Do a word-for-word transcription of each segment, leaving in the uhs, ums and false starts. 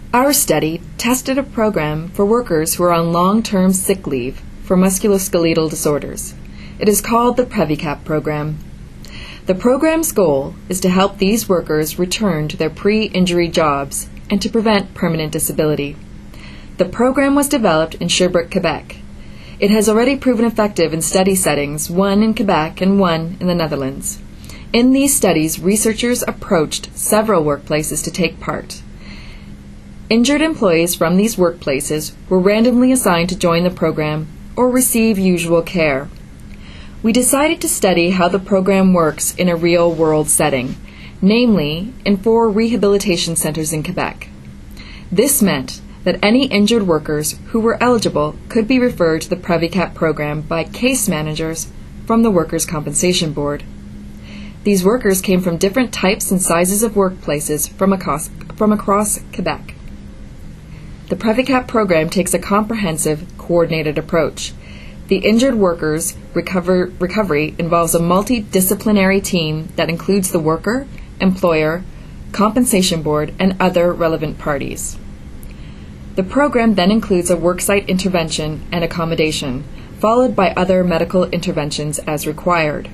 Our study tested a program for workers who are on long-term sick leave for musculoskeletal disorders. It is called the PreviCap program. The program's goal is to help these workers return to their pre-injury jobs and to prevent permanent disability. The program was developed in Sherbrooke, Quebec. It has already proven effective in study settings, one in Quebec and one in the Netherlands. In these studies, researchers approached several workplaces to take part. Injured employees from these workplaces were randomly assigned to join the program or receive usual care. We decided to study how the program works in a real-world setting, namely in four rehabilitation centers in Quebec. This meant that any injured workers who were eligible could be referred to the PreviCap program by case managers from the Workers' Compensation Board. These workers came from different types and sizes of workplaces from across, from across Quebec. The PreviCap program takes a comprehensive, coordinated approach. The injured workers' recover, recovery involves a multidisciplinary team that includes the worker, employer, compensation board, and other relevant parties. The program then includes a worksite intervention and accommodation, followed by other medical interventions as required.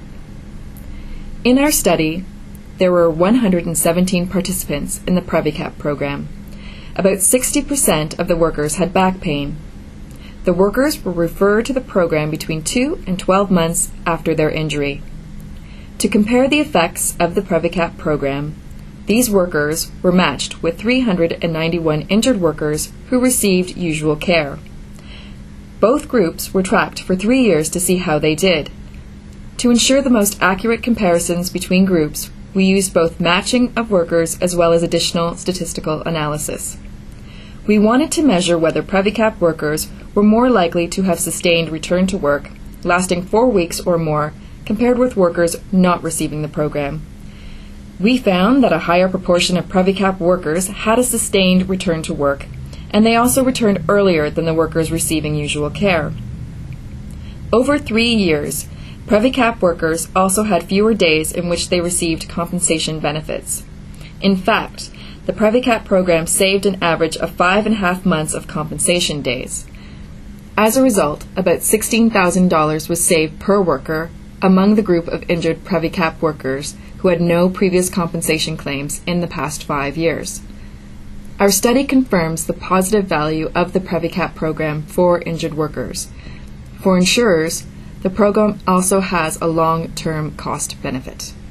In our study, there were one hundred seventeen participants in the PreviCap program. About sixty percent of the workers had back pain. The workers were referred to the program between two and twelve months after their injury. To compare the effects of the PreviCap program, these workers were matched with three hundred ninety-one injured workers who received usual care. Both groups were tracked for three years to see how they did. To ensure the most accurate comparisons between groups, we used both matching of workers as well as additional statistical analysis. We wanted to measure whether PreviCap workers were more likely to have sustained return to work, lasting four weeks or more, compared with workers not receiving the program. We found that a higher proportion of PreviCap workers had a sustained return to work, and they also returned earlier than the workers receiving usual care. Over three years, PreviCap workers also had fewer days in which they received compensation benefits. In fact, the PreviCap program saved an average of five and a half months of compensation days. As a result, about sixteen thousand dollars was saved per worker among the group of injured PreviCap workers who had no previous compensation claims in the past five years. Our study confirms the positive value of the PreviCap program for injured workers. For insurers, the program also has a long-term cost benefit.